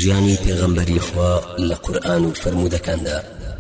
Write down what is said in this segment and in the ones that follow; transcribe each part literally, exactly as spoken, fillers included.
ژیانی پێغەمبەری خوا لە قورئان و فەرموودەکاندا.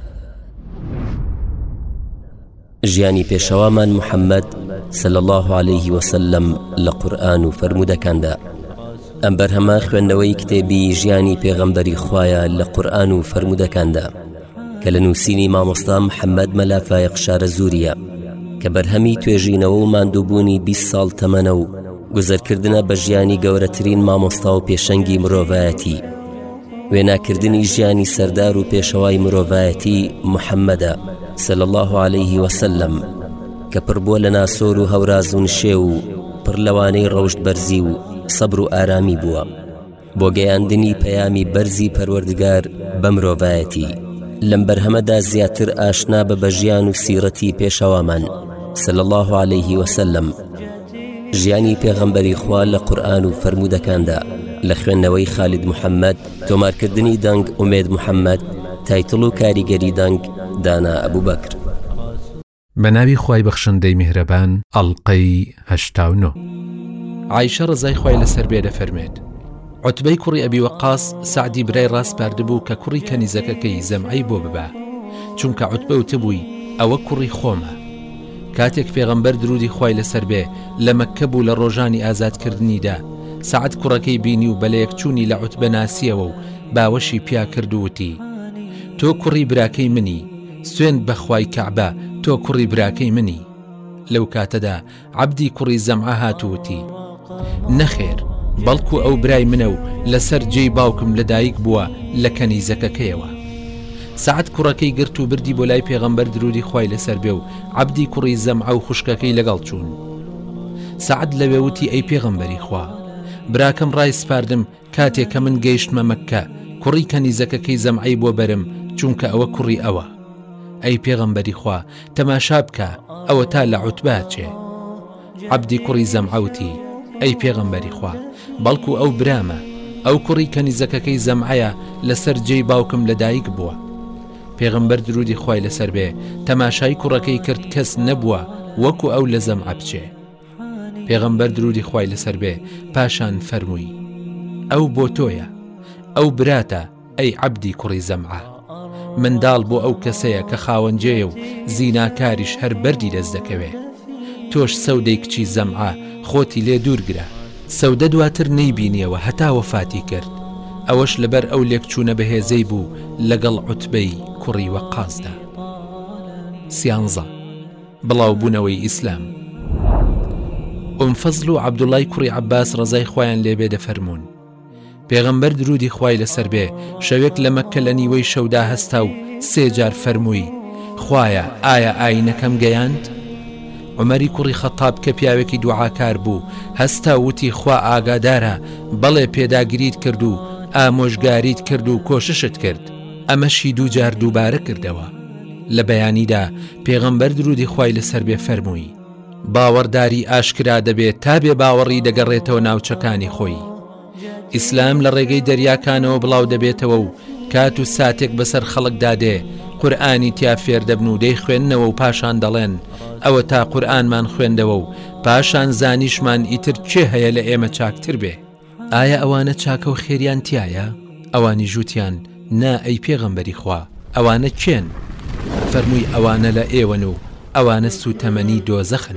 ژیانی پێشەوامان محەممەد صلی الله عليه وسلم لە قورئان و فەرموودەکاندا. ئەم بەرهەمە خوێندنەوەی کتێبی ژیانی پێغەمبەری خوایە لە قورئان و فەرموودەکاندا کە لە نووسینی مامۆستا محەممەد مەلافایق شارە زووریە کە بەرهەمی توێژینەوە و ماندووبوونی بیست ساڵ تەمەنە و گوزەرکردنە بە ژیانی گەورەترین مامۆستا و پێشەنگی مرۆڤایەتی، وێناکردنی ژیانی سەردار و پێشەوای مرۆڤایەتی محەممەدە صلی الله عليه وسلم کە پڕ بووە لە ناسۆر و هەوراز و نشێ و پڕ لەوانەی ڕەوشت بەرزی و سەبر و ئارامی بووە بۆ گەیاندنی پەیامی بەرزی پەروەردگار بە مرۆڤایەتی. لەم بەرهەمەدا زیاتر ئاشنا بە بەژیان و سیرەتی پێشەوامان صلی الله عليه وسلم، ژیانی پێغەمبەری خوا لە قورئان و فەرموودەکاندا لە خوێندنەوەی خالید محەممەد، تۆمارکردنی دەنگ ئومێد محەممەد، تایتڵ و کاریگەری دەنگ دانا ئەبوبەکر. بە ناوی خوای بەخشندەی میهرەبان. ئەڵقەی هەشتا و نۆ. عایشە ڕزای خوای لەسەر بێ دەفەرمێت عوتبەی کوڕی ئەبی وەقاس سعدی برای ڕاست پاردبوو کە کوڕی کەنیزەکەکەی زەمعەی بۆ ببا، چونکە عوتبە وتبووی ئەوە کوڕی خۆمە. کاتێک پێغەمبەر درودی خوای لەسەر بێ لە مەککە بوو لە ڕۆژانی ئازادکردنیدا، سعد کوڕەکەی بینی و بەلەیەک چوونی لە عوتبە ناسیەوە و باوەشی پیا کردووتی تۆ کوڕی براکەی منی، سوێند بەخوای کەعبە تۆ کوڕی براکەی منی. لەو کاتەدا عەبدی کوڕی زەمعە هاتووتی نەخێر، بەڵکو ئەو برای منە و لەسەر جێی باوکم لەدایک بووە لە کەنیزەکەکەیەوە. سعد کوڕەکەی گرت و بردی بۆ لای پێغەمبەر درودی خوای لەسەر بێ و عەبدی کوڕی زەمعە و خوشکەکەی لەگەڵ چوون. سعد لەوێ وتی ئەی پێغەمبەری خوا، براکەم ڕای سپاردم کاتێک کە من گەیشتمە مەککە کوڕی کەنیزەکەکەی زەمعەی بۆ بەرم، چونکە ئەوە کوڕی ئەوە. ئەی پێغەمبەری خوا، تەماشا بکە ئەوە تا لە عوتبە چێ. عەبدی کوڕی زەمعە وتی ئەی پێغەمبەری خوا، بەڵکو ئەو برامە، ئەو کوڕی کەنیزەکەکەی زەمعەیە لەسەر جێی باوکم لەدایک بووە. پێغەمبەر درودی خوای لەسەر بێ تەماشای کوڕەکەی کرد، کەس نەبووە وەکو ئەو لە زەمعە بچێ. پێغەمبەر درودی خوای لەسەر بێ پاشان فەرمووی ئەو بۆ تۆیە، ئەو براتە ئەی عەبدی کوڕی زەمعە. منداڵ بۆ ئەو کەسەیە کە خاوەنجێیە و زیناکاریش هەر بەردی دەست دەکەوێ. تۆش سەودەی کچی زەمعە خۆتی لێ دوورگرە. سەودە دواتر نەیبینیەوە هەتا وەفاتی کرد. ئەوەش لەبەر ئەو لێکچوونە بەهێزەی بوو لەگەڵ عوتبەی کوڕی وەقاسدا. سیانزە بڵاوبوونەوەی ئیسلام. ئوم فەزڵ و عەبدوڵای کوڕی عەباس ڕزای خوایان لێبێ دەفەرموون پێغەمبەر درودی خوای لەسەر بێ شەوێک لە مەککە لە نیوەی شەودا هەستا و سێ جار فەرمووی خوایە ئایا ئاینەکەم گەیاند؟ عومەری کوڕی خەتاب کە پیاوێکی دوعاکار بوو هەستا وتی خوا ئاگادارە، بەڵێ پێداگریت کرد و ئامۆژگاریت کرد و کۆششت کرد. ئەمەشی دوو جار دووبارە کردەوە. لە بەیانیدا پێغەمبەر درودی خوای لەسەر بێ فەرمووی باوەڕداری ئاشکرا دەبێت تا بێ باوەڕی دەگەڕێتەوە ناوچەکانی خۆی. ئیسلام لە ڕێگەی دەریاکانەوە بڵاو دەبێتەوە و کات و ساتێک بەسەر خەڵک دادێ قورئانی تیا فێر دەبن و دەی خوێندنەوە و پاشان دەڵێن ئەوە تا قورئانمان خوێندەوە و پاشان زانیشمان ئیتر چێ هەیە لە ئێمە چاکتر بێ. ئایا ئەوانە چاکە و خێریان تایە؟ ئەوانی ژووتیان نا ئەی پێغەمبەری خوا، ئەوانە کێن؟ فەرمووی ئەوانە لە ئێوەن و ئەوانە سوتەمەنی دۆزەخن.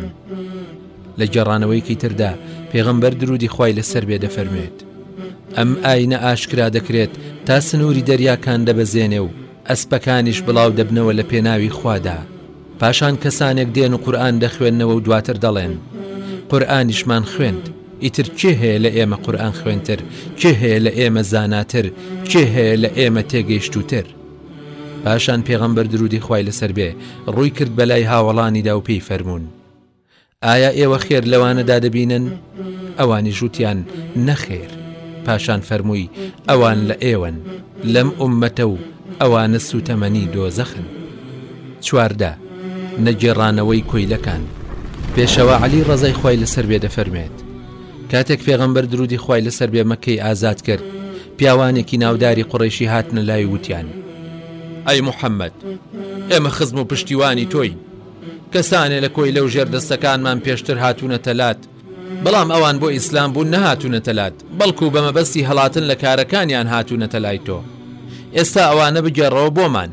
لە گێڕانەوەیکی تردا پێغەمبەر درودی خوای لەسەر بێ دەفەرمێت ئەم ئاینە ئاشکرا دەکرێت تا سنووری دەریاکان دەبەزێنێ و ئەسپەکانیش بڵاو دەبنەوە لە پێناوی خوادا. پاشان کەسانێک دێن و قورئان دەخوێننەوە و دواتر دەڵێن قورئانیشمان خوێند، ئیتر کێ هەیە لە ئێمە قورئان خوێنتر؟ کێ هەیە لە ئێمە زاناتر؟ کێ هەیە لە ئێمە تێگەیشتووتر؟ پاشان پێغەمبەر درودی خوای لەسەر بێ ڕووی کرد بەلای هاوڵانیدا و پێی فەرموون ئایا ئێوە خێر لەوانەدا دەبینن؟ ئەوانی ژووتیان نەخێر. پاشان فەرمووی ئەوان لە ئێوەن، لەم ئوممەتە و ئەوانە سوتەمەنی دۆزەخن. چواردە نەگێڕانەوەی کۆیلەکان. پێشەوە عەلی ڕەزای خوای لەسەر بێ دەفەرمێت کاتێک پێغەمبەر درودی خوای لەسەر بێ مەککەی ئازاد کرد، پیاوانێکی ناوداری قوڕەیشی هاتنە لای وتیان ئەی محەممەد، ئێمە خزم و پشتیوانی تۆین. کەسانێ لە کۆی لەو ژێر دەستەکانمان پێشتر هاتوونە تەلات، بەڵام ئەوان بۆ ئیسلام بوون نەهاتوونەتە لات، بەڵکو بەمەبەستی هەڵاتن لە کارەکانیان هاتوونەتە لای تۆ. ئێستا ئەوانە بگەڕەوە بۆمان.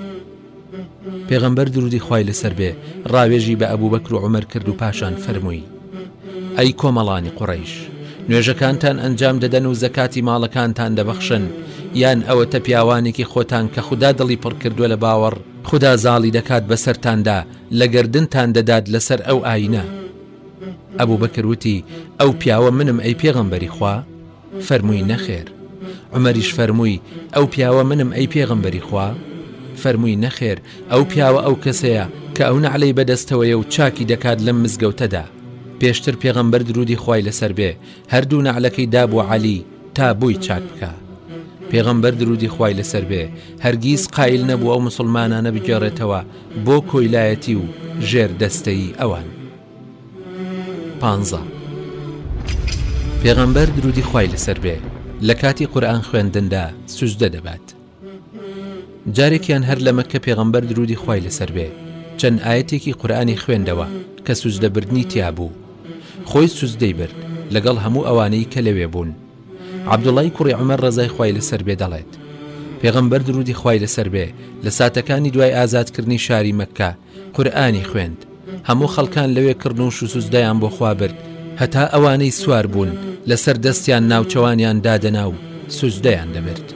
پێغەمبەر درودی خوای لەسەر بێ ڕاوێژی بە ئەبوبەکر و عومەر کرد و پاشان فەرمووی: ئەی کۆمەڵانی قوڕەیش، نوێژەکانتان ئەنجام دەدەن و زەکاتی ماڵەکانتان دەبەخشن، یان ئەوەتە پیاوانێکی خۆتان کە خوددا دڵی پڕ کردووە لە باوەڕ، خوددا زاڵی دەکات بەسەرتاندا، لە گردنتان دەدات لەسەر ئەو ئاینە. ئەبوبەکر وتی: ئەو پیاوە منم ئەی پێغەمبەری خوا؟ فەرمووی: نەخێر. عومەریش فەرمووی: ئەو پیاوە منم ئەی پێغەمبەری خوا؟ فەرمووی: نەخێر، ئەو پیاوە ئەو کەسەیە کە ئەو نەعلەی بەدەستەوەیە و چاکی دەکات لەم مزگەوتەدا. پێشتر پێغەمبەر درودی خوای لەسەر بێ هەردوو نەعلەکەی دابوو عەلی تا بووی چاک بکە. پێغەمبەر درودی خوای لەسەر بێ هەرگیز قایل نەبوو ئەو مسلمانانە بگێڕێتەوە بۆ کۆیلایەتی و ژێر دەستەی ئەوان. پانزە. پێغەمبەر درودی خوای لەسەر بێ لە کاتی قورئان خوێندندا سوجدە دەبات. جارێکیان هەر لە مەککە پێغەمبەر درودی خوای لەسەر بێ چەند ئاەتێکی قورئانی خوێندەوە کە سوجدەبردنی تیا بوو. خۆی سوجدەی برد لەگەڵ هەموو ئەوانەی کە لەوێ بوون. عەبدوڵای کوڕی عومەر ڕەزای خوای لەسەر بێ دەڵێت: پێغەمبەر درودی خوای لەسەر بێ لە ساتەکانی دوای ئازادکردنی شاری مەککە قورئانی خوێند، هەموو خەڵکان لەوێ کردن و سوجدەیان بۆ خوا برد، هەتا ئەوانەی سوار بوون لەسەر دەستیان ناوچەوانیان دادەنا و سوجدەیان دەبرد.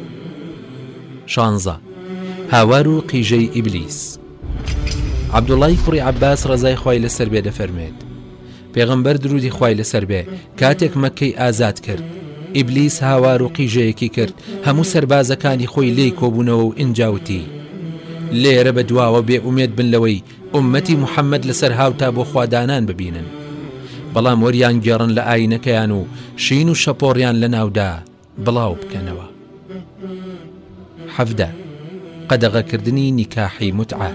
شانزە. هاوار و قیژەی ئیبلیس. عەبدوڵای کوڕی عەباس ڕەزای خوای لەسەر بێ دەفەرمێت: پێغەمبەر درودی خوای لەسەر بێ کاتێک مەککەی ئازاد کرد، ئیبلیس هاوار و قیژەیەکی کرد، هەموو سەربازەکانی خۆی لێی کۆبوونەوە و ئینجاوتی: لێرە بە دواوە بێ ئومێد بن لەوەی ئوممەتی موحەممەد لەسەر هاوتا بۆ خوادانان ببینن. بەڵام وەریان گێڕن لە ئاینەکەیان و شین و شەپۆڕیان لە ناودا بڵاو بکەنەوە. حەفدە. قەدەغەکردنی نیکاحی متعە.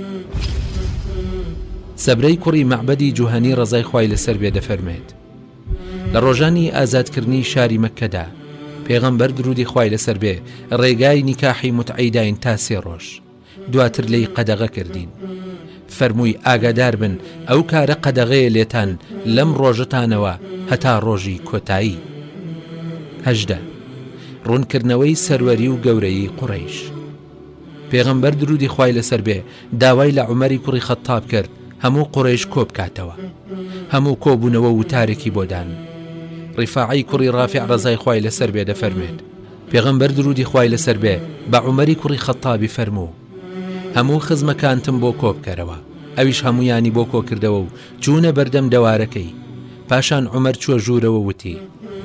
سەبرەی کوڕی مەعبەدی جوهەنی ڕەزای خوای لەسەر بێ دەفەرمێت: لە ڕۆژانی ئازادکردنی شاری مەککەدا پێغەمبەر درودی خوای لەسەر بێ ڕێگای نیکاحی متعەی داین تا سێ ڕۆژ، دواتر لێی قەدەغە کردین. فەرمووی: ئاگادار بن ئەو کارە قەدەغەیە لێتان لەم ڕۆژتانەوە هەتا ڕۆژی کۆتایی. هەژدە. ڕوونکردنەوەی سەروەری و گەورەی قوڕەیش. پێغەمبەر درودی خوای لەسەر بێ داوای لە عومەری کوڕی خەتاب کرد هەموو قوڕیش کۆ بکاتەوە. هەموو کۆبوونەوە وتارێکی بۆدان. ڕیفاعی کوڕی ڕافع ڕەزای خوای لەسەر بێ دەفەرمێت: پێغەمبەر درودی خوای لەسەر بێ بە عومەری کوڕی خەتابی فەرموو: هەموو خزمەکانتم بۆ کۆ بکەرەوە. ئەویش هەمویانی بۆ کۆ کردەوە و چوونە بەردەم دەوارەکەی. پاشان عومەر چووە ژوورەوە وتی: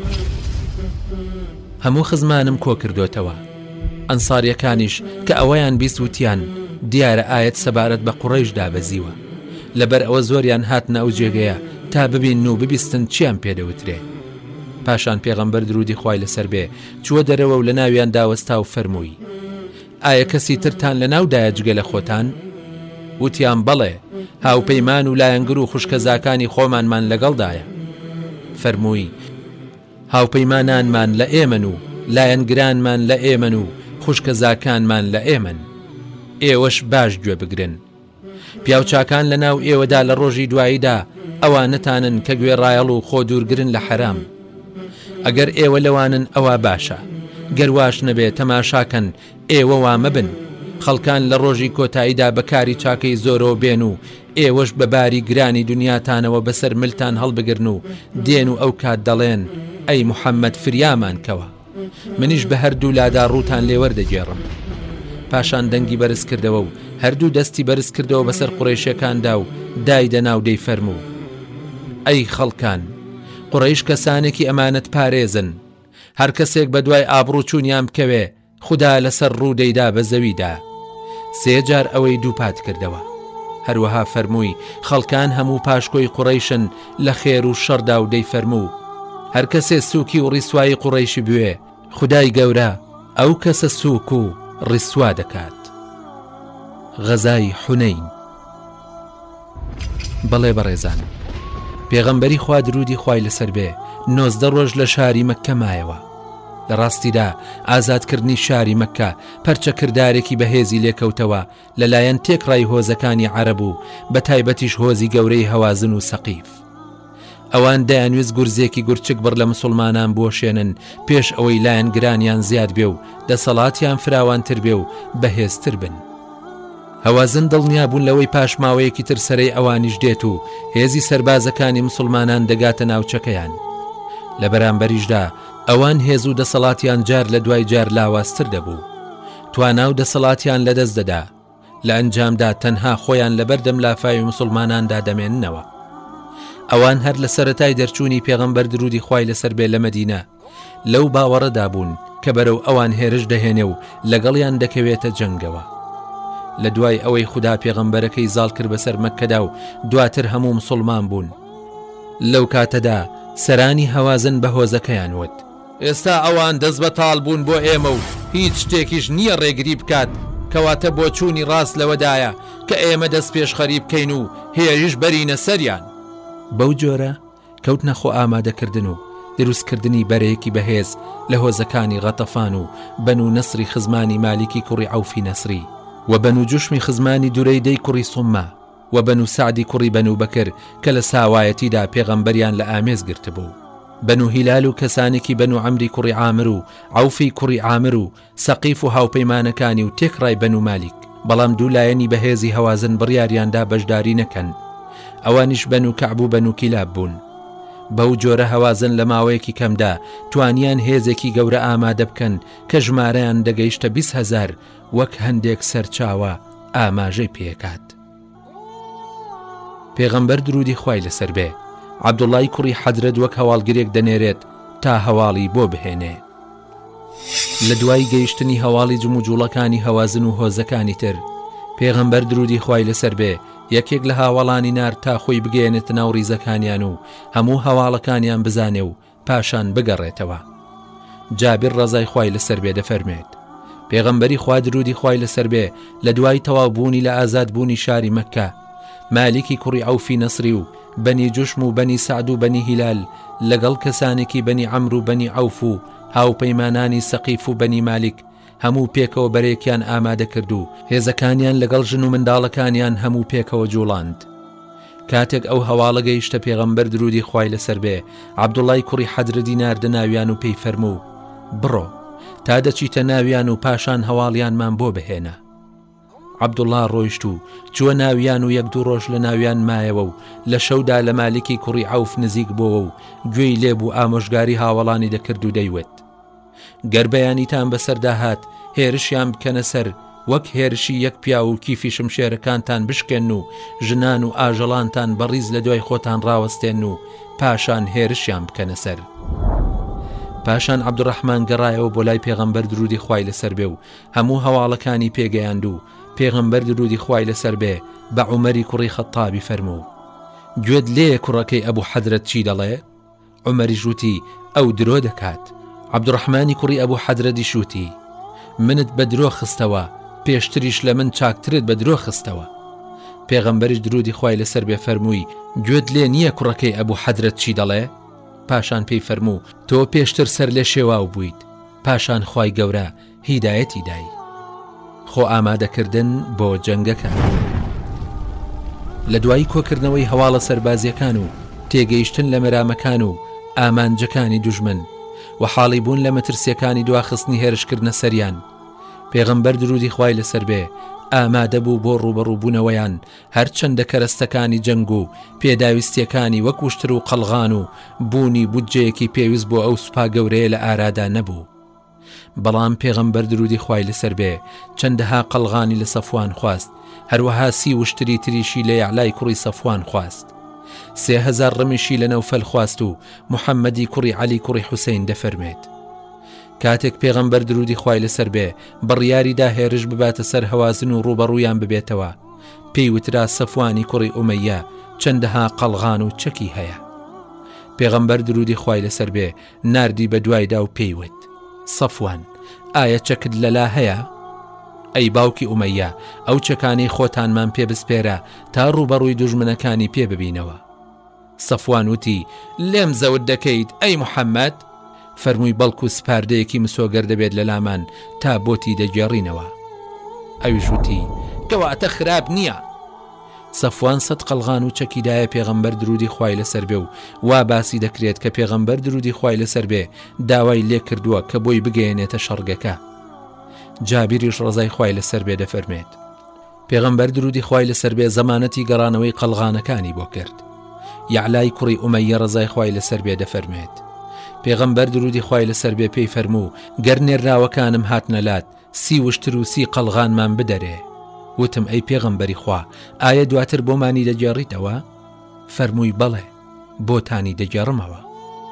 هەموو خزمانم کۆ کردوتەوە. ئەنساریەکانیش کە ئەوەیان بیست وتیان دیارە ئاەت سەبارەت بە قوڕەیش دابەزیوە، لەبەر ئەوە زۆریان هاتنە ئەو جێگەیە تا ببین و ببیستن چیان پێدەوترێ. پاشان پێغەمبەر درودی خوای لەسەر بێ چووە دەرەوە و لە ناویان داوەستا و فەرمووی: ئایا کەسی ترتان لە ناودایە جگە لە خۆتان؟ وتیان: بەڵێ، هاوپەیمان و لایەنگر و خوشکەزاکانی خۆمانمان لەگەڵدایە. فەرمووی: هاوپەیمانانمان لە ئێمن و لایەنگرانمان لە ئێمن و خوشکەزاکانمان لە ئێمن، ئێوەش باش گوێ بگرن. پیاوچاکان لە ناو ئێوەدا لە ڕۆژی دواییدا ئەوانەتانن کە گوێڕایەڵ و خۆ دوورگرن لە حەرام. ئەگەر ئێوە لەوانن ئەوە باشە، گەرواش نەبێت تەماشاکەن ئێوە وامەبن. خەڵکان لە ڕۆژی کۆتاییدا بەکاری چاکەی زۆرەوە بێن و ئێوەش بە باری گرانی دنیاتانەوە بەسەر ملتان هەڵبگرن و دێن و ئەو کات دەڵێن: ئەی موحەممەد فریامان کەوە، منیش بە هەردوو لادا ڕووتان لێوەردەگێڕم. پاشان دەنگی بەرز کردەوە و هەردوو دەستی بەرز کردەوە بەسەر قوڕیشەکاندا و دایدە ناو دەی فەرموو: ئەی خەڵکان، قوڕیش کەسانێکی ئەمانەت پارێزن، هەر کەسێک بە دوای ئابڕوو چوونیان بکەوێ خوددا لەسەر ڕوودەیدا بە زەویدا. سێ جار ئەوەی دووپات کردەوە. هەروەها فەرمووی: خەڵکان هەموو پاشکۆی قوڕیشن لە خێر و شەڕدا و دەی فەرموو: هەر کەسێ سووکی و ڕیسوایی قوڕیشی بوێ خودای گەورە ئەو کەسە سووک و ڕیسوا دەکات. غەزای حونەین. بەڵێ بەڕێزان، پێغەمبەری خوا درودی خوای لەسەر بێ نۆزدە ڕۆژ لە شاری مەککە مایەوە. لە ڕاستیدا ئازادکردنی شاری مەککە پەرچە کردارێکی بەهێزی لێکەوتەوە لەلایەن تێکڕای هۆزەکانی عەرەب و بە تایبەتیش هۆزی گەورەی هەوازن و سەقیف. ئەوان دەیانویست گورزێکی گورچک بڕ لە مسلمانان بۆشێنن پێش ئەوەی لایەن گرانیان زیاد بێ و دەسەڵاتیان فراوانتر بێ و بەهێزتر بن. هەوازن دڵنیا بوون لەوەی پاشماوەیەکی تر سەرەی ئەوانیش دێت و هێزی سەربازەکانی مسلمانان دەگاتە ناوچەکەیان. لە بەرامبەریشدا ئەوان هێز و دەسەڵاتیان جار لە دوای جار لاوازتر دەبوو. توانا و دەسەڵاتیان لەدەست دەدا، لە ئەنجامدا تەنها خۆیان لە بەردەم لافاوی مسلماناندا دەمێننەوە. ئەوان هەر لە سەرەتای دەرچوونی پێغەمبەر درودی خوای لەسەر بێ لە مەدینە لەو باوەڕەدا بوون کە بەرەو ئەوان هێرش دەهێنێ و لەگەڵیان دەکەوێتە جەنگەوە. لە دوای ئەوەی خوددا پێغەمبەرەکەی زاڵ کرد بەسەر مەککەدا و دواتر هەموو مسلمان بوون، لەو کاتەدا سەرانی هەوازن بە هۆزەکەیان وت: ئێستا ئەوان دەست بە تاڵ بوون بۆ ئێمە و هیچ شتێکیش نییە ڕێگری بکات، کەواتە بۆ چوونی ڕاست لەوەدایە کە ئێمە دەست پێش خەریب بکەین و هێریش بەرینە سەریان. بەو جۆرە کەوتنە خۆ ئامادەکردن و دروستکردنی بەرەیەکی بەهێز لە هۆزەکانی غەتەفان و بەنو نەسری خزمانی مالیکی کوڕی عەوفی نەسری و بەنو جوشمی خزمانی دوورەیدەی کوڕی سومە و بەنو سعدی کوڕی بەنو بەکر کە لە ساوایەتیدا پێغەمبەریان لە ئامێز گرتبوو، بەنو هیلال و کەسانێکی بەنو عەمری کوڕی عامر و عەوفی کوڕی عامر و سەقیف و هاوپەیمانەکانی و تێکڕای بەنو مالیک. بەڵام دوو لایەنی بەهێزی هەوازن بڕیاریاندا بەشداری نەکەن، ئەوانیش بەنو کەعب و بەنو کیلاب بوون. بەو جۆرە هەوازن لە ماوەیەکی کەمدا توانیان هێزێکی گەورە ئامادە بکەن کە ژمارەیان دەگەیشتە بیست هەزار وەک هەندێک سەرچاوە ئاماژەی پێکات. پێغەمبەر درودی خوای لەسەر بێ عەبدوڵای کوڕی حەدرەد وەک هەواڵگرێک دەنێرێت تا هەواڵی بۆ بهێنێ. لە دوای گەیشتنی هەواڵی جموجوڵەکانی هەوازن و هۆزەکانی تر، پێغەمبەر درودی خوای لەسەر بێ یەکێک لە هاوڵانی نار تا خۆی بگەێنێتە ناو ڕیزەکانیان و هەموو هەواڵەکانیان بزانێ و پاشان بگەڕێتەوە. جابر ڕەزای خوای لەسەر بێ دەفەرمێت پێغەمبەری خوا درودی خوای لەسەر بێ لە دوای تەواوبوونی لە ئازادبوونی شاری مەککە، مالیکی کوڕی عەوفی نەسری و بەنی جوشم و بەنی سعد و بەنی هیلال لەگەڵ کەسانێکی بەنی عەمر و بەنی عەوف و هاوپەیمانانی سەقیف و بەنی مالیک هەموو پێکەوە بەرەیەکیان ئامادە کرد و هێزەکانیان لەگەڵ ژن و منداڵەکانیان هەموو پێکەوە جوڵاند. کاتێک ئەو هەواڵە گەیشتە پێغەمبەر درودی خوای لەسەر بێ، عەبدوڵای کوڕی حەدرەدی ناردە ناویان و پێی فەرموو: بڕۆ تا دەچیتە ناویان و پاشان هەواڵیانمان بۆ بهێنە. عەبدوڵا ڕۆیشت و چووە ناویان و یەک دوو ڕۆژ لە ناویان مایەوە و لە شەودا لە مالیکی کوڕی عەوف نزیک بۆەوە و گوێی لێبوو ئامۆژگاری هاوڵانی دەکرد و دەیوت: گەر بەیانیتان بەسەردا هات هێرشیان بکەنە سەر وەک هێرشی یەک پیا و کیفی شمشێرەکانتان بشکێن و ژنان و ئاژەڵانتان بەڕیز لە دوای خۆتان ڕاوەستێن و پاشان هێرشیان بکەنە سەر. پاشان عەبدوڕەحمان گەڕایەوە بۆ لای پێغەمبەر درودی خوای لەسەر بێ و هەموو هەواڵەکانی پێگەیاند و پێغەمبەر درودی خوای لەسەر بێ بە عومەری کوڕی خەتابی فەرموو: گوێت لێ کوڕەکەی ئەبوو حەدرەت چی دەڵێ؟ عومەری ژووتی: ئەو درۆ دەکات. عەبدوڕەحمانی کوڕی ئەبوو حەدرەدی شووتی: منت بە درۆ خستەوە، پێشتریش لە من چاکترت بە درۆ خستەوە. پێغەمبەریش درودی خوای لەسەر بێ فەرمووی: گوێت لێ نییە کوڕەکەی ئەبوو حەدرەت چی دەڵێ؟ پاشان پێی فەرموو: تۆ پێشتر سەر لێ شێواو بوویت، پاشان خوای گەورە هیدایەتی دای. خۆ ئامادەکردن بۆ جەنگەکە. لە دوایی کۆکردنەوەی هەواڵە سەربازیەکان و تێگەیشتن لە مەرامەکان و ئامانجەکانی دوژمن و حاڵی بوون لە مەترسیەکانی دواخستنی هێرشکردنە سەریان، پێغەمبەر درودی خوای لەسەر بێ ئامادە بوو بۆ ڕوبەڕووبوونەوەیان هەرچەندە کەرەستەکانی جەنگ و پێداویستیەکانی وەک وشتر و قەڵغان و بوونی بودجەیەکی پێویست بۆ ئەو سوپا گەورەیە لە ئارادا نەبوو. بەڵام پێغەمبەر درودی خوای لەسەر بێ چەندەها قەڵغانی لە سەفوان خواست، هەروەها سی وشتری تریشی لە یەعلای کوڕی سەفوان خواست، سێ هەزار ڕەمیشی لە نەوفەل خواست و محەممەدی کوڕی عەلی کوڕی حوسەین دەفەرمێت کاتێک پێغەمبەر درودی خوای لەسەر بێ بڕیاریدا هێرش بباتە سەر هەوازن و ڕوبەڕوویان ببێتەوە، پێی وترا سەفوانی کوڕی ئومەیە چەندەها قەڵغان و چەکی هەیە. پێغەمبەر درودی خوای لەسەر بێ ناردی بە دوایدا و پێیوت: سەفوان، ئایا چەکت لەلا هەیە؟ ئەی باوکی ئومەیە، ئەو چەکانی خۆتانمان پێ بسپێرە تا ڕوبەڕووی دوژمنەکانی پێ ببینەوە. سەفوان وتی: لێم زەوت دەکەیت ئەی محەممەد؟ فەرمووی: بەڵکو سپاردەیەکی مسۆگەر دەبێت لە لامان تا بۆتی دەگێڕینەوە. ئەویش وتی: کەواتە خراپ نییە. سەفوان سەد قەڵغان و چەکیدایە پێغەمبەر درودی خوای لەسەر بێ و وا باسی دەکرێت کە پێغەمبەر درودی خوای لەسەر بێ داوای لێ کردووە کە بۆی بگەێنێتە شەڕگەکە. جابیریش ڕزای خوای لەسەر بێ دەفەرمێت پێغەمبەر درودی خوای لەسەر بێ زەمانەتی گەڕانەوەی قەڵغانەکانی بۆ کرد. یعلای کوڕی ئومەیە ڕزای خوای لەسەر بێ دەفەرمێت پێغەمبەر درودی خوای لەسەر بێ پێی فەرموو گەر نێراوەکانم هاتنەلات سی وشتر و سی قەڵغانمان بدەرێ. وتم ئەی پێغەمبەری خوا ئایا دواتر بۆمانی دەگێڕیتەوە؟ فەرمووی بەڵێ بۆتانی دەگێڕمەوە.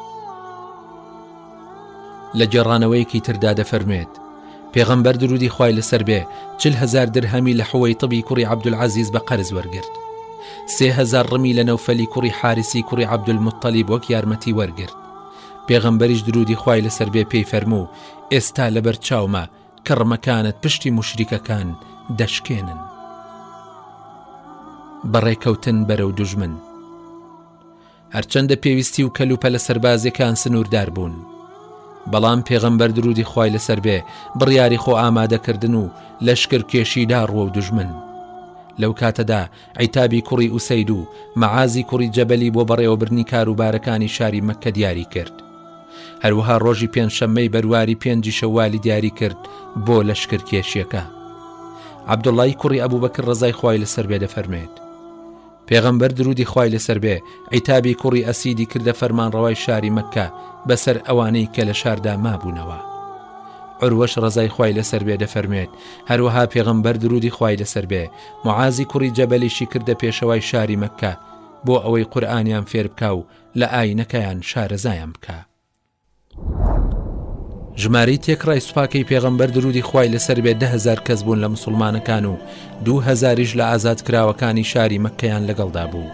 لە گێڕانەوەیەکی تردا دەفەرمێت پێغەمبەر درودی خوای لەسەر بێ چل هەزار درهەمی لە حوەیتبی کوڕی عەبدولعەزیز بە قەرز وەرگرت، سێ هەزار ڕمی لە نەوفەلی کوڕی حارسی کوڕی عەبدولموتەلیب وەک یارمەتی وەرگرت. پێغەمبەریش درودی خوای لەسەر بێ پێی فەرموو ئێستا لەبەر چاومە کە ڕمەکانت پشتی موشریکەکان دەشکێنن. بەڕێکەوتن بەرەو دوژمن. هەرچەندە پێویستی و کەلوپە لە سەربازەکان سنووردار بوون، بەڵام پێغەمبەر درودی خوای لەسەر بێ بڕیاری خۆ ئامادەکردن و لەشکر کێشیدا ڕوە و دوژمن. لەو کاتەدا عیتابی کوڕی ئوسەید و مەعازی کوڕی جەبەلی بۆ بەڕێوەبرنی کاروبارەکانی شاری مەککە دیاری کرد. هەروەها ڕۆژی پێنجشەممەی بەرواری پێنجی شەوالی دیاری کرد بۆ لەشکر کێشیەکە. عەبدوڵڵای کوڕی ئەبوبەکر ڕزای خوای لەسەر بێ دەفەرمێت پێغەمبەر درودی خوای لەسەر بێ عیتابی کوڕی ئەسیدی کردە فەرمانڕەوای شاری مەککە بەسەر ئەوانەی کە لە شاردا مابوونەوە. عروەش ڕزای خوای لەسەر بێ دەفەرمێت هەروەها پێغەمبەر درودی خوای لەسەر بێ معازی کوڕی جەبەلیشی کردە پێشەوای شاری مەککە بۆ ئەوەی قورئانیان فێر بکە و لە ئاینەکەیان شارەزایان بکە. ژمارەی تێکڕای سوپاکەی پێغەمبەر درودی خوای لەسەر بێ ده هەزار کەس بوون لە مسلمانەکان و دوو هەزاریش لە ئازادکراوەکانی شاری مەککەیان لەگەڵدا بوو.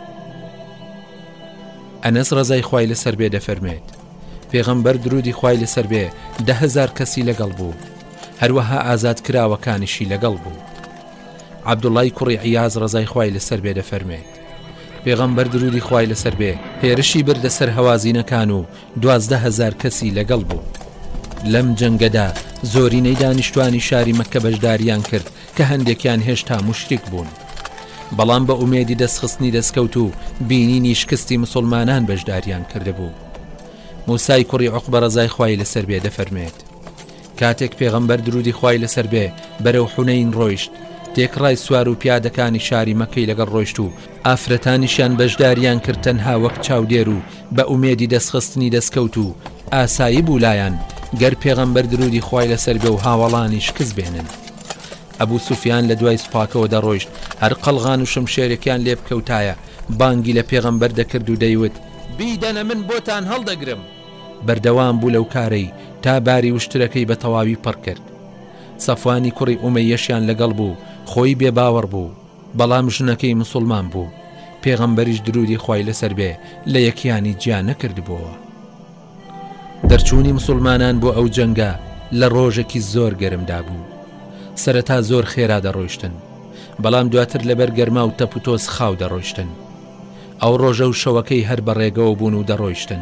ئەنەس ڕزای خوای لەسەر بێ دەفەرمێت پێغەمبەر درودی خوای لەسەر بێ ده هەزار کەسی لەگەڵ بوو، هەروەها ئازادکراوەکانیشی لەگەڵ بوو. عەبدوڵڵای کوڕی عیاز ڕزای خوای لەسەر بێ دەفەرمێت پێغەمبەر درودی خوای لەسەر بێ هێرشی بردە سەر هەوازینەکان و دوازدە هەزار کەسی لەگەڵ بوو. لەم جەنگەدا زۆرینەی دانیشتوانی شاری مەککە بەشداریان کرد کە هەندێکیان هێشتا موشریک بوون، بەڵام بە ئومێدی دەستخستنی دەستکەوت و بینینی شکستی مسلمانان بەشداریان کردبوو. موسای کوڕی عوقبە ڕزای خوای لەسەر بێ دەفەرمێت کاتێک پێغەمبەر درودی خوای لەسەر بێ بەرەو حونەین ڕۆیشت، تێکڕای سوار و پیادەکانی شاری مەککەی لەگەڵ ڕۆیشت و ئافرەتانیشیان بەشداریان کرد تەنها وەک چاودێر و بە ئومێدی دەستخستنی دەستکەوت و ئاسایی بوو لایەن گەر پێغەمبەر درودی خوای لەسەر بێ و هاوڵانی شکست بێنن. ئەبوو سوفیان لە دوای سوپاکەوە دەڕۆیشت، هەر قەڵغان و شمشێرێکیان لێ بکەوتایە بانگی لە پێغەمبەر دەکرد و دەیوت بیدەنە من بۆتان هەڵدەگرم. بەردەوام بوو لەو کارەی تا باری وشترەکەی بە تەواوی پڕ کرد. سەفوانی کوڕی ئومەیەشیان لەگەڵ بوو، خۆی بێباوەڕ بوو، بەڵام ژنەکەی مسلمان بوو. پێغەمبەریش درودی خوای لەسەر بێ لە یەکیانی گیان نەکردبووە. دەرچوونی مسلمانان بۆ ئەو جەنگە لە ڕۆژێکی زۆر گەرمدا بوو. سەرەتا زۆر خێرا دەڕۆیشتن، بەڵام دواتر لەبەر گەرما و تەپ و تۆز خاو دەڕۆیشتن. ئەو ڕۆژە و شەوەکەی هەر بەڕێگەوە بوون و دەڕۆیشتن.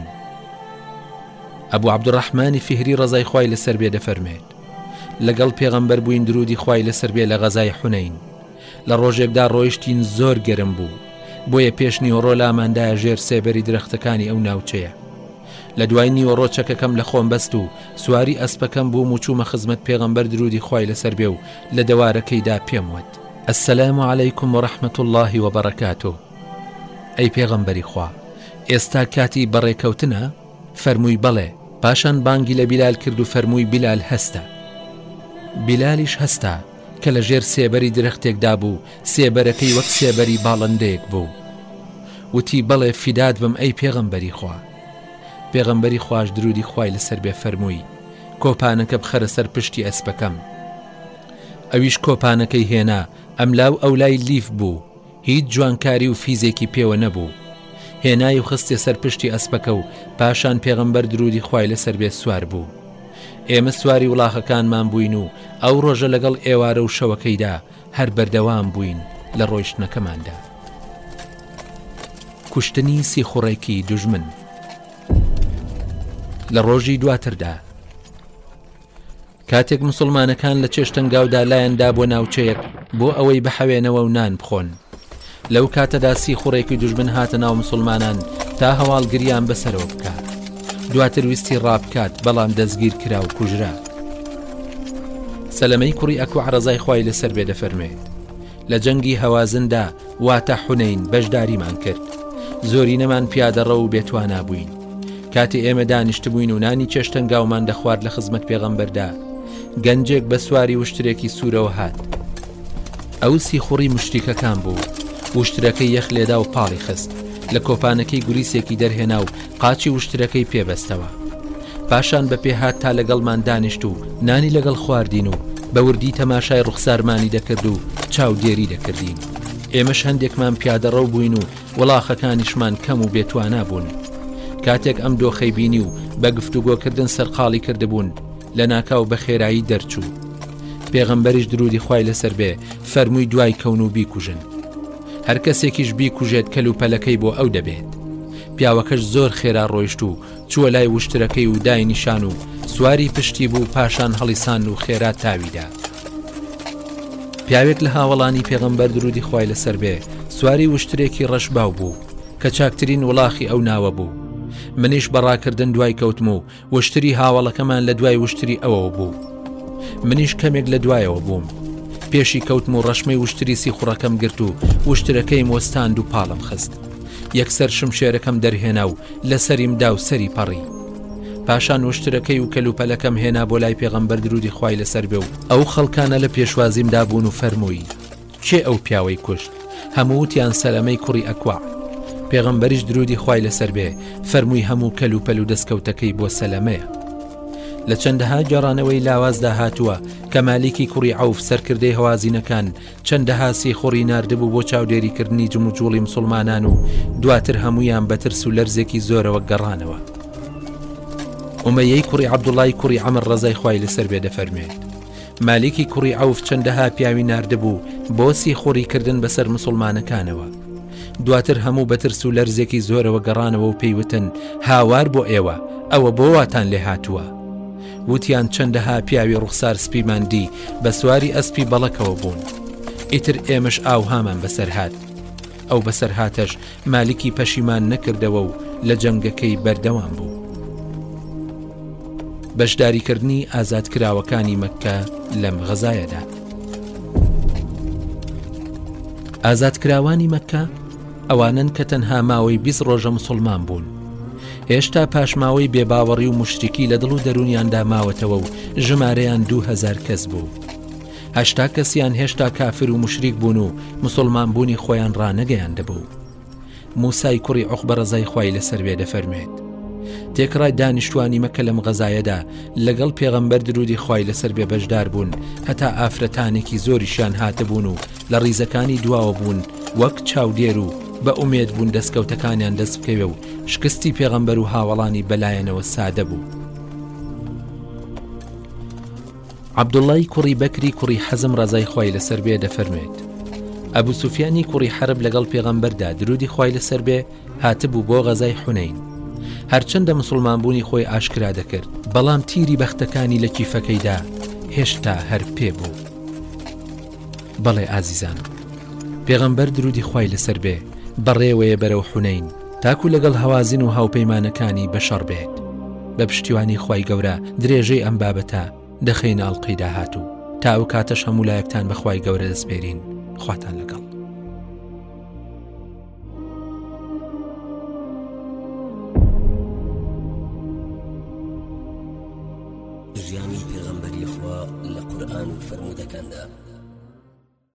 ئەبوو عەبدوڕەحمانی فیهری ڕزای خوای لەسەر بێ دەفەرمێت لەگەڵ پێغەمبەر بووین درودی خوای لەسەر بێ لە غەزای حونەین. لە ڕۆژێکدا ڕۆیشتین زۆر گەرم بوو، بۆیە پێش نیوەڕۆ لاماندایە ژێر سێبەری درەختەکانی ئەو ناوچەیە. لە دوای نیوەڕۆ چەکەکەم لە خۆم بەست و سواری ئەسپەکەم بووم و چوومە خزمەت پێغەمبەر درودی خوای لەسەر بێ و لە دەوارەکەیدا پێم وت ئەسسەلام عەلەیکم وەڕەحمەت الله وبەڕەکاتوه. ئەی پێغەمبەری خوا ئێستا کاتی بەڕێکەوتنە؟ فەرمووی بەڵێ. پاشان بانگی لە بیلال کرد و فەرمووی بیلال هەستە. بیلالیش هەستا کە لە ژێر سێبەری درەختێکدا بوو، سێبەرەکەی وەک سێبەری باڵندەیەک بوو. وتی بەڵێ فیدات بم ئەی پێغەمبەری خوا. پێغەمبەری خوای درودی خوای لەسەر بێ فەرمووی کۆپانەکە بخەرە سەر پشتی ئەسپەکەم. ئەویش کۆپانەکەی هێنا، ئەملاو ئەولای لیف بوو، هیچ جوانکاری و فیزێکی پێوە نەبوو. هێنای و خستێ سەر پشتی ئەسپەکە و پاشان پێغەمبەر درودی خوای لەسەر بێ سوار بوو. ئێمە سواری وڵاخەکانمان بووین و ئەو ڕۆژە لەگەڵ ئێوارە و شەوەکەیدا هەر بەردەوام بووین لە ڕۆیشتنەکەماندا. کوشتنی سی خوڕێکی دوژمن. لە ڕۆژی دواتردا کاتێک مسلمانەکان لە چێشتەنگاودا لایەندا بۆ ناوچەیەک بۆ ئەوەی بەحەوێنەوە و نان بخۆن، لەو کاتەدا سی خوڕێکی دوژمن هاتە ناو مسلمانان تا هەواڵگریان بەسەرەوە بکات. دواتر ویستی ڕابکات بەڵام دەستگیر کرا و کوژرا. سەلەمەی کوڕی ئەکوع ڕەزای خوای لەسەر بێ دەفەرمێت لە جەنگی هەوازندا واتە حونەین بەشداریمان کرد. زۆری نەمان پیادەڕە و بێتوانە بووین. کاتێ ئێمە دانیشت بووین و نانی چێشتەنگاومان دەخوارد لە خزمەت پێغەمبەردا، گەنجێک بە سواری وشترێکی سوورەوە هات. ئەو سی خوڕی مشتریکەکان بوو. وشترەکەی یەخ لێدا و پاڵی خست، لە کۆپانەکەی گوریسێکی دەرهێنا و قاچی وشترەکەی پێبەستەوە. پاشان بە پێهات تا لەگەڵمان دانیشت و نانی لەگەڵ خواردین و بە وردی تەماشای ڕوخسارمانی دەکرد و چاو دێری دەکردین. ئێمەش هەندێکمان پیادەڕەو بووین و وڵاخەکانیشمان کەم و بێتوانە بوون. کاتێک ئەم دۆخەی بینی و بە گفتوگۆکردن سەرقاڵی کردبوون لە ناکاو بە خێرایی دەرچوو. پێغەمبەریش درودی خوای لەسەر بێ فەرمووی دوای کەون و بیکوژن. هەر کەسێکیش بیکوژێت کەلوپەلەکەی بۆ ئەو دەبێت. پیاوەکەش زۆر خێرا ڕۆیشت و چووە لای وشترەکەی و دای نیشان و سواری پشتی بوو، پاشان هەڵیسان و خێرا تاویدا. پیاوێک لە هاوڵانی پێغەمبەر درودی خوای لەسەر بێ سواری وشترێکی ڕەشباو بوو کە چاکترین وڵاخی ئەو ناوە بوو. منیش بەڕاکردن دوای کەوتم و وشتری هاوڵەکەمان لە دوای وشتری ئەوە بوو. منیش کەمێک لە دوایەوە بووم. پێشی کەوتم و ڕەشمەی وشتری سی خوڕەکەم گرت و وشترەکەی مۆستاند و پاڵم خست. یەکسەر شمشێرەکەم دەرهێنا و لەسەریمدا و سەری پەڕی. پاشان وشترەکەی و کەلوپەلەکەم هێنا بۆ لای پێغەمبەر درودی خوای لەسەر بێ و ئەو خەڵکانە لە پێشوازیمدا بوون و فەرمووی کێ ئەو پیاوەی کوشت؟ هەمووتیان سەلەمەی کوڕی ئەکوع. پێغەمبەریش درودی خوای لەسەر بێ فەرمووی هەموو کەلوپەل و دەستکەوتەکەی بۆ سەلەمەیە. لە چەندەها جێڕانەوەی لاوازدا هاتووە کە مالیکی کوڕی عەوف سەرکردەی هەوازینەکان چەندەها سی خوڕی ناردبوو بۆ چاودێریکردنی جم و جوڵی مسلمانان و دواتر هەمویان بە ترس و لەرزێکی زۆرەوە گەڕانەوە. ئومەیەی کوڕی عەبدوڵای کوڕی عەمر ڕەزای خوای لەسەر بێ دەفەرمێت مالیکی کوڕی عەوف چەندەها پیاوی ناردبوو بۆ سی خوڕی کردن بەسەر مسلمانەکانەوە. دواتر هەموو بە ترس و لەرزێکی زۆرەوە گەڕانەوە و پێیوتن هاوار بۆ ئێوە، ئەوە بۆ واتان لێ هاتووە. وتیان چەندەها پیاوی ڕوخسار سپیماندی بە سواری ئەسپی بەڵەکەوە بوون. ئیتر ئێمەش ئاوهامان بەسەر هات. ئەو بەسەر هاتەش مالیکی پەشیمان نەکردەوە و لە جەنگەکەی بەردەوام بوو. بەشداریکردنی ئازادکراوەکانی مەککە لەم غەزایەدا. ئازادکراوانی مەککە ئەوانن کە تەنها ماوەی بیست ڕۆژە مسلمان بوون. هێشتا پاشماوەی بێباوەڕی و مشتریکی لە دڵ و دەرونیاندا ماوەتەوە و ژمارەیان دوو هەزار کەس بوو. هەشتا کەسیان هێشتا کافر و مشریک بوون و مسلمان بوونی خۆیان ڕانەگەیاندەبوو. موسای کوڕی عوقبە ڕەزای خوای لەسەر بێ دەفەرمێت تێکڕای دانیشتوانی مەکە لەم غەزایەدا لەگەڵ پێغەمبەر درودی خوای لەسەر بێ بەشدار بوون، هەتا ئافرەتانێکی زۆریشیان هاتەبوون و لە ڕیزەکانی دواوە بوون وەک چاودێر و بە ئومێد بوون دەستکەوتەکانیان دەست بکەوێ و شکستی پێغەمبەر و هاوڵانی بەلایەنەوە سادە بوو. عەبدوڵای کوڕی بەکری کوڕی حەزم ڕەزای خوای لەسەر بێ دەفەرمێت ئەبوو سوفیانی کوڕی حەرب لەگەڵ پێغەمبەردا درودی خوای لەسەر بێ هاتبوو بۆ غەزای حونەین. هەرچەندە مسلمانبوونی خۆی ئاشکرا دەکرد، بەڵام تیری بەختەکانی لە کیفەکەیدا هێشتا هەر پێ بوو. بەڵێ ئازیزان، پێغەمبەر درودی خوای لەسەر بێ بەڕێوەیە بەرەو حونەین تاکو لەگەڵ هەوازین و هاوپەیمانەکانی بەشەڕ بێت. بە پشتیوانی خوای گەورە درێژەی ئەم بابەتە دەخەینە ئەڵقەی داهاتوو. تا ئەو کاتەش هەموو لایەکتان بە خوای گەورە دەسپێرین. خواتان لەگەڵ. ژیانی پێغەمبەری خوا لە قورئان و فەرموودەکاندا